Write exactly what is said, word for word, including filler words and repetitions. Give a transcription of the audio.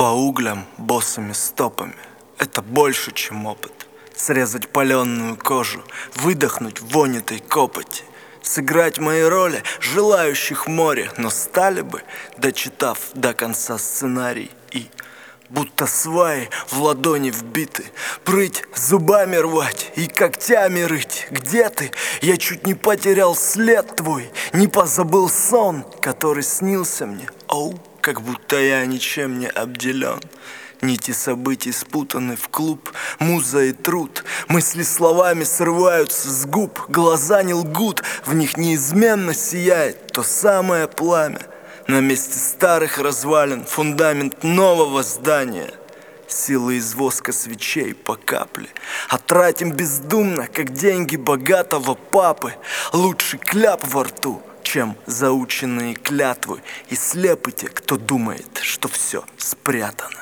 По углям босыми стопами — это больше, чем опыт. Срезать паленую кожу, выдохнуть вонь этой копоти, сыграть мои роли желающих море, но стали бы, дочитав до конца сценарий и, будто сваи в ладони вбиты, прыть, зубами рвать и когтями рыть. Где ты? Я чуть не потерял след твой, не позабыл сон, который снился мне. Оу, как будто я ничем не обделен. Нити событий спутаны в клуб, муза и труд. Мысли словами срываются с губ, глаза не лгут, в них неизменно сияет то самое пламя. На месте старых развалин фундамент нового здания. Силы из воска свечей по капле, а тратим бездумно, как деньги богатого папы. Лучше кляп во рту, чем заученные клятвы. И слепы те, кто думает, что все спрятано.